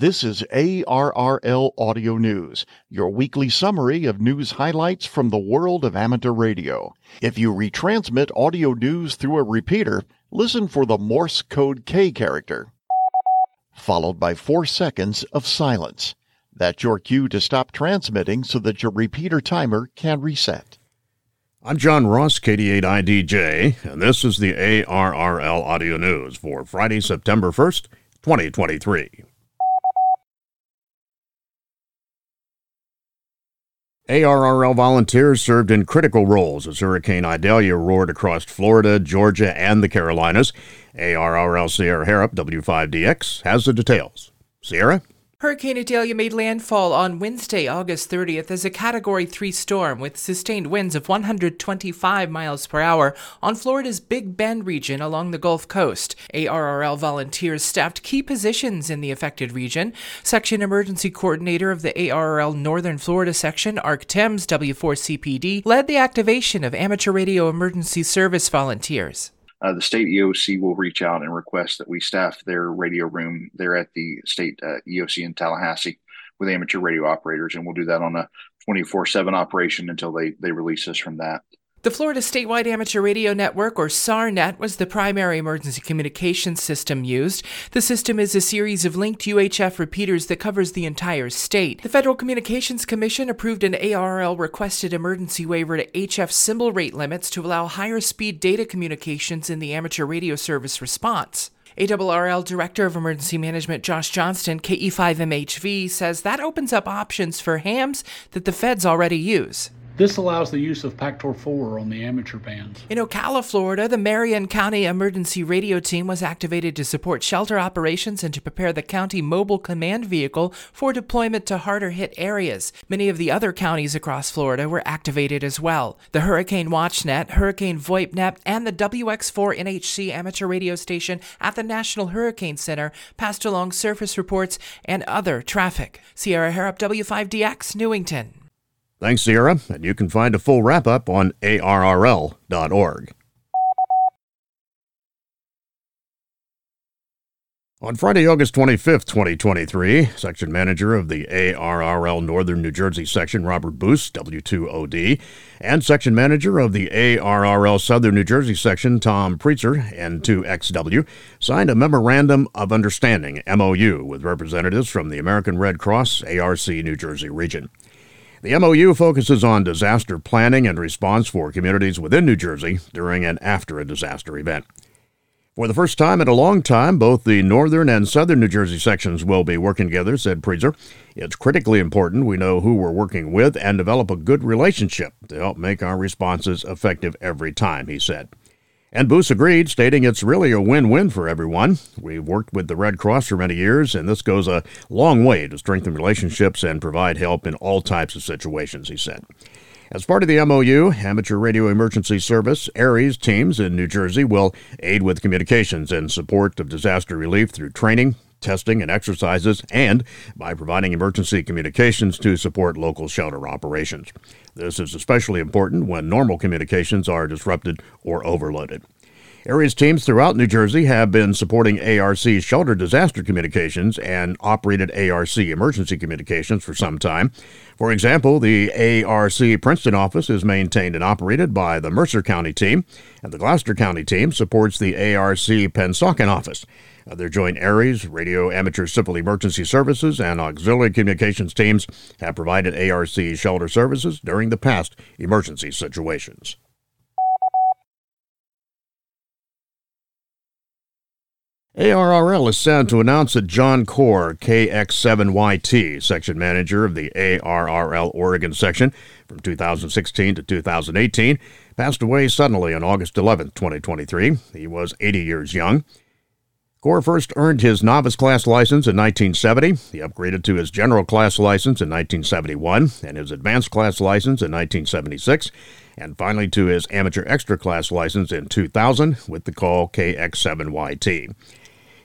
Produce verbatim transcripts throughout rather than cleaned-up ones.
This is A R R L Audio News, your weekly summary of news highlights from the world of amateur radio. If you retransmit audio news through a repeater, listen for the Morse code K character, followed by four seconds of silence. That's your cue to stop transmitting so that your repeater timer can reset. I'm John Ross, K D eight I D J, and this is the A R R L Audio News for Friday, September first, twenty twenty-three. A R R L volunteers served in critical roles as Hurricane Idalia roared across Florida, Georgia, and the Carolinas. A R R L Sierra Harrop, W five D X, has the details. Sierra? Hurricane Idalia made landfall on Wednesday, August thirtieth, as a Category three storm with sustained winds of one hundred twenty-five miles per hour on Florida's Big Bend region along the Gulf Coast. A R R L volunteers staffed key positions in the affected region. Section Emergency Coordinator of the A R R L Northern Florida Section, Ark Thames, W four C P D, led the activation of amateur radio emergency service volunteers. Uh, the state E O C will reach out and request that we staff their radio room there at the state uh, E O C in Tallahassee with amateur radio operators, and we'll do that on a twenty-four seven operation until they, they release us from that. The Florida Statewide Amateur Radio Network, or SARNet, was the primary emergency communications system used. The system is a series of linked U H F repeaters that covers the entire state. The Federal Communications Commission approved an A R R L-requested emergency waiver to H F symbol rate limits to allow higher-speed data communications in the amateur radio service response. A R R L Director of Emergency Management Josh Johnston, K E five M H V, says that opens up options for hams that the feds already use. This allows the use of Pactor four on the amateur bands. In Ocala, Florida, the Marion County Emergency Radio Team was activated to support shelter operations and to prepare the county mobile command vehicle for deployment to harder-hit areas. Many of the other counties across Florida were activated as well. The Hurricane WatchNet, Hurricane VoIPNet, and the W X four N H C amateur radio station at the National Hurricane Center passed along surface reports and other traffic. Sierra Harrop, W five D X, Newington. Thanks, Sierra, and you can find a full wrap-up on A R R L dot org. On Friday, August twenty-fifth, twenty twenty-three, Section Manager of the A R R L Northern New Jersey Section, Robert Boos, W two O D, and Section Manager of the A R R L Southern New Jersey Section, Tom Preetzer, N two X W, signed a Memorandum of Understanding, M O U, with representatives from the American Red Cross A R C New Jersey region. The M O U focuses on disaster planning and response for communities within New Jersey during and after a disaster event. For the first time in a long time, both the Northern and Southern New Jersey sections will be working together, said Preetzer. It's critically important we know who we're working with and develop a good relationship to help make our responses effective every time, he said. And Boos agreed, stating it's really a win-win for everyone. We've worked with the Red Cross for many years, and this goes a long way to strengthen relationships and provide help in all types of situations, he said. As part of the M O U, Amateur Radio Emergency Service, ARES teams in New Jersey will aid with communications and support of disaster relief through training, testing, and exercises, and by providing emergency communications to support local shelter operations. This is especially important when normal communications are disrupted or overloaded. ARES teams throughout New Jersey have been supporting A R C shelter disaster communications and operated A R C emergency communications for some time. For example, the A R C Princeton office is maintained and operated by the Mercer County team, and the Gloucester County team supports the A R C Pennsauken office. Other joint ARES, Radio Amateur Civil Emergency Services, and Auxiliary Communications teams have provided A R C shelter services during the past emergency situations. A R R L is sad to announce that John Core, K X seven Y T, Section Manager of the A R R L Oregon Section from two thousand sixteen to two thousand eighteen, passed away suddenly on August eleventh, twenty twenty-three. He was eighty years young. Core first earned his novice class license in nineteen seventy. He upgraded to his general class license in nineteen seventy-one and his advanced class license in nineteen seventy-six, and finally to his amateur extra class license in two thousand with the call K X seven Y T.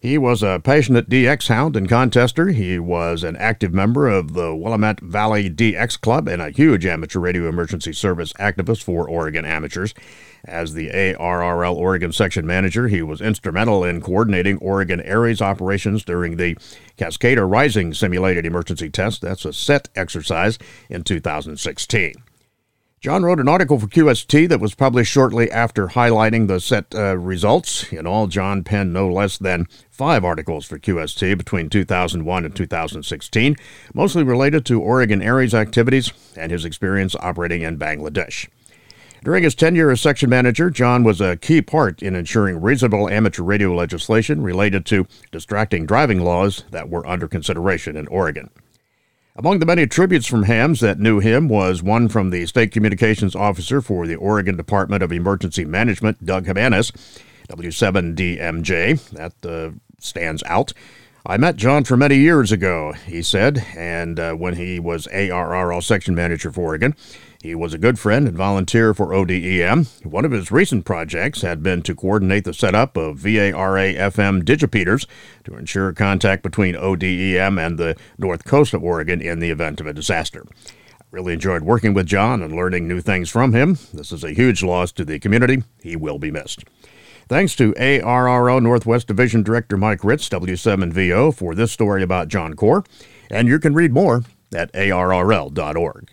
He was a passionate D X hound and contester. He was an active member of the Willamette Valley D X Club and a huge amateur radio emergency service activist for Oregon amateurs. As the A R R L Oregon section manager, he was instrumental in coordinating Oregon Aries operations during the Cascada Rising simulated emergency test. That's a SET exercise in two thousand sixteen. John wrote an article for Q S T that was published shortly after highlighting the SET uh, results. In all, John penned no less than five articles for Q S T between two thousand one and two thousand sixteen, mostly related to Oregon Aries activities and his experience operating in Bangladesh. During his tenure as section manager, John was a key part in ensuring reasonable amateur radio legislation related to distracting driving laws that were under consideration in Oregon. Among the many tributes from hams that knew him was one from the State Communications Officer for the Oregon Department of Emergency Management, Doug Jimenez, W seven D M J. That uh, stands out. I met John for many years ago, he said, and uh, when he was A R R L section manager for Oregon. He was a good friend and volunteer for O D E M. One of his recent projects had been to coordinate the setup of V A R A F M digipeaters to ensure contact between O D E M and the north coast of Oregon in the event of a disaster. I really enjoyed working with John and learning new things from him. This is a huge loss to the community. He will be missed. Thanks to A R R O Northwest Division Director Mike Ritz, W seven V O, for this story about John Corr, and you can read more at A R R L dot org.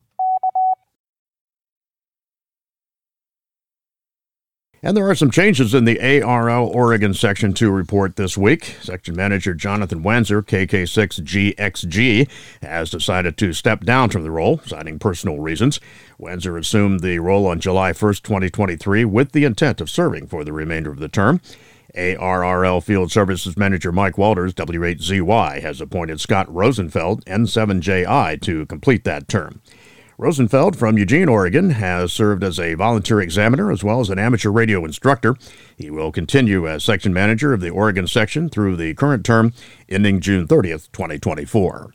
And there are some changes in the A R L Oregon Section two report this week. Section Manager Jonathan Wanzer, K K six G X G, has decided to step down from the role, citing personal reasons. Wanzer assumed the role on July first, twenty twenty-three, with the intent of serving for the remainder of the term. A R R L Field Services Manager Mike Walters, W eight Z Y, has appointed Scott Rosenfeld, N seven J I, to complete that term. Rosenfeld from Eugene, Oregon, has served as a volunteer examiner as well as an amateur radio instructor. He will continue as section manager of the Oregon section through the current term, ending June thirtieth, twenty twenty-four.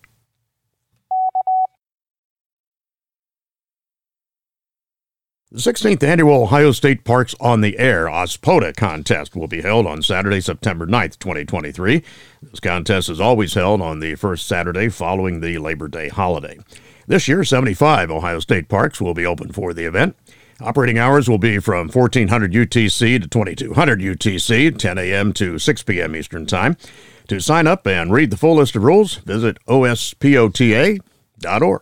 The sixteenth Annual Ohio State Parks on the Air OSPOTA contest will be held on Saturday, September ninth, twenty twenty-three. This contest is always held on the first Saturday following the Labor Day holiday. This year, seventy-five Ohio State parks will be open for the event. Operating hours will be from fourteen hundred U T C to twenty-two hundred U T C, ten a.m. to six p.m. Eastern Time. To sign up and read the full list of rules, visit O S P O T A dot org.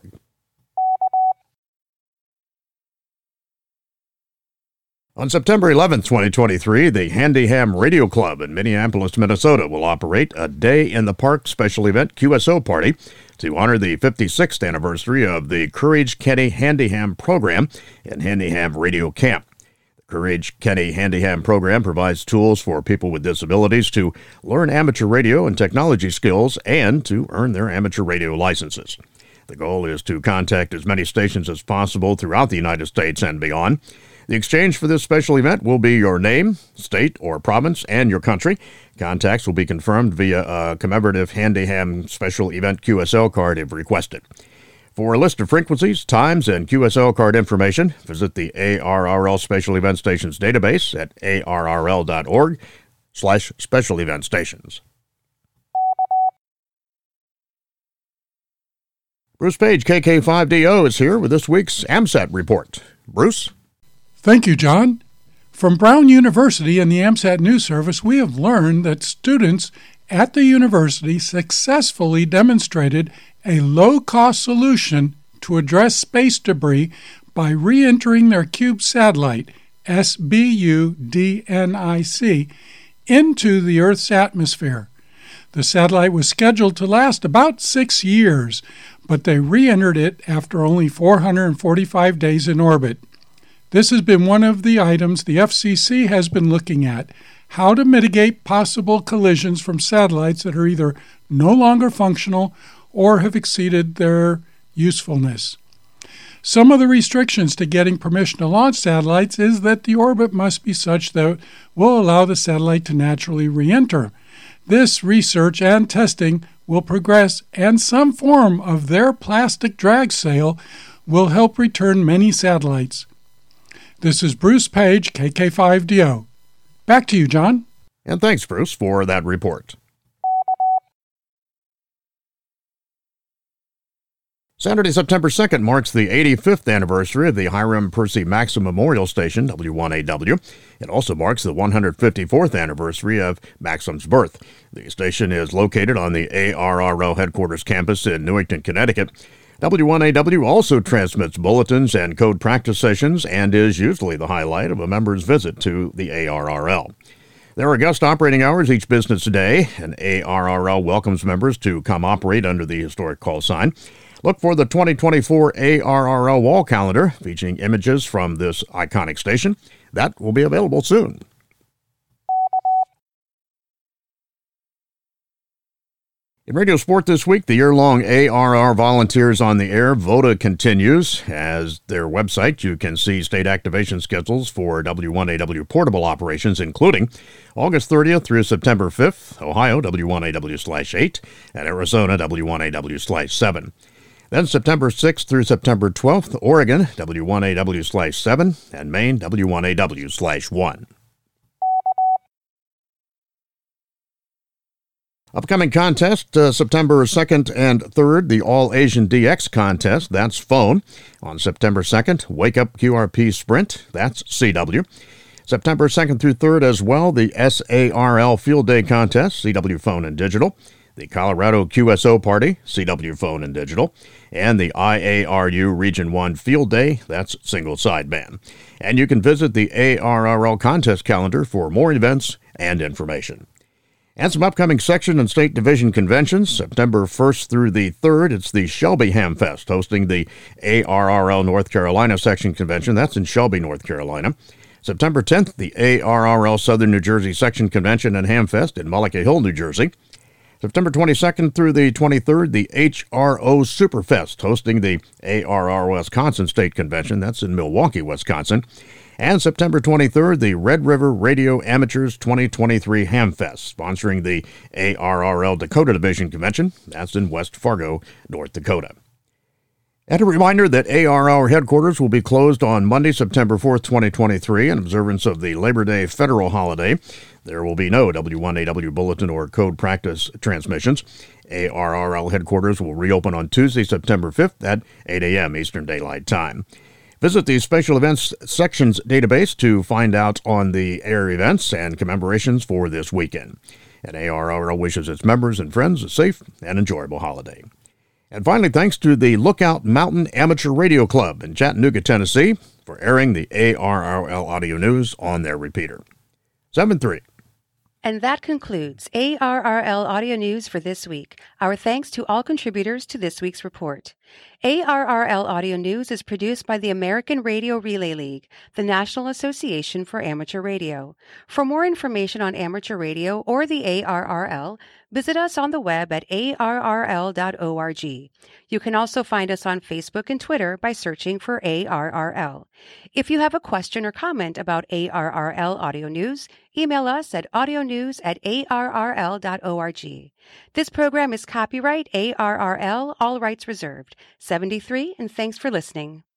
On September eleventh, twenty twenty-three, the Handy Ham Radio Club in Minneapolis, Minnesota will operate a Day in the Park special event Q S O party to honor the fifty-sixth anniversary of the Courage Kenny Handy Ham program and Handy Ham Radio Camp. The Courage Kenny Handy Ham program provides tools for people with disabilities to learn amateur radio and technology skills and to earn their amateur radio licenses. The goal is to contact as many stations as possible throughout the United States and beyond. The exchange for this special event will be your name, state or province, and your country. Contacts will be confirmed via a commemorative Handy Ham Special Event Q S L card if requested. For a list of frequencies, times, and Q S L card information, visit the A R R L Special Event Stations database at A R R L dot org slash special event stations. Bruce Page, K K five D O, is here with this week's AMSAT report. Bruce? Thank you, John. From Brown University and the AMSAT News Service, we have learned that students at the university successfully demonstrated a low-cost solution to address space debris by re-entering their CUBE satellite, S B U D N I C, into the Earth's atmosphere. The satellite was scheduled to last about six years, but they re-entered it after only four hundred forty-five days in orbit. This has been one of the items the F C C has been looking at, how to mitigate possible collisions from satellites that are either no longer functional or have exceeded their usefulness. Some of the restrictions to getting permission to launch satellites is that the orbit must be such that it will allow the satellite to naturally re-enter. This research and testing will progress, and some form of their plastic drag sail will help return many satellites. This is Bruce Page, K K five D O. Back to you, John. And thanks, Bruce, for that report. Saturday, September second marks the eighty-fifth anniversary of the Hiram Percy Maxim Memorial Station, W one A W. It also marks the one hundred fifty-fourth anniversary of Maxim's birth. The station is located on the A R R L headquarters campus in Newington, Connecticut. W one A W also transmits bulletins and code practice sessions and is usually the highlight of a member's visit to the A R R L. There are guest operating hours each business day, and A R R L welcomes members to come operate under the historic call sign. Look for the twenty twenty-four A R R L wall calendar featuring images from this iconic station. That will be available soon. In radio sport this week, the year-long A R R Volunteers on the Air VOTA continues. As their website, you can see state activation schedules for W one A W portable operations, including August thirtieth through September fifth, Ohio, W one A W slash eight, and Arizona, W one A W slash seven. Then September sixth through September twelfth, Oregon, W one A W slash seven, and Maine, W one A W slash one. Upcoming contest, uh, September second and third, the All Asian D X contest, that's phone. On September second, Wake Up Q R P Sprint, that's C W. September second through third as well, the S A R L Field Day contest, C W Phone and Digital. The Colorado Q S O Party, C W Phone and Digital, and the I A R U Region one Field Day, that's single sideband. And you can visit the A R R L contest calendar for more events and information. And some upcoming section and state division conventions. September first through the third, it's the Shelby Hamfest, hosting the A R R L North Carolina Section Convention. That's in Shelby, North Carolina. September tenth, the A R R L Southern New Jersey Section Convention and Hamfest in Mullica Hill, New Jersey. September twenty-second through the twenty-third, the H R O Superfest, hosting the A R R Wisconsin State Convention. That's in Milwaukee, Wisconsin. And September twenty-third, the Red River Radio Amateurs twenty twenty-three Hamfest, sponsoring the A R R L Dakota Division Convention. That's in West Fargo, North Dakota. And a reminder that A R R headquarters will be closed on Monday, September fourth, twenty twenty-three, in observance of the Labor Day federal holiday. There will be no W one A W bulletin or code practice transmissions. A R R L headquarters will reopen on Tuesday, September fifth at eight a.m. Eastern Daylight Time. Visit the Special Events Sections database to find out on the air events and commemorations for this weekend. And A R R L wishes its members and friends a safe and enjoyable holiday. And finally, thanks to the Lookout Mountain Amateur Radio Club in Chattanooga, Tennessee, for airing the A R R L audio news on their repeater. seven three. And that concludes A R R L Audio News for this week. Our thanks to all contributors to this week's report. A R R L Audio News is produced by the American Radio Relay League, the National Association for Amateur Radio. For more information on amateur radio or the A R R L, visit us on the web at A R R L dot org. You can also find us on Facebook and Twitter by searching for A R R L. If you have a question or comment about A R R L Audio News, email us at audionews at A R R L dot org. This program is copyright A R R L, all rights reserved. seventy-three, and thanks for listening.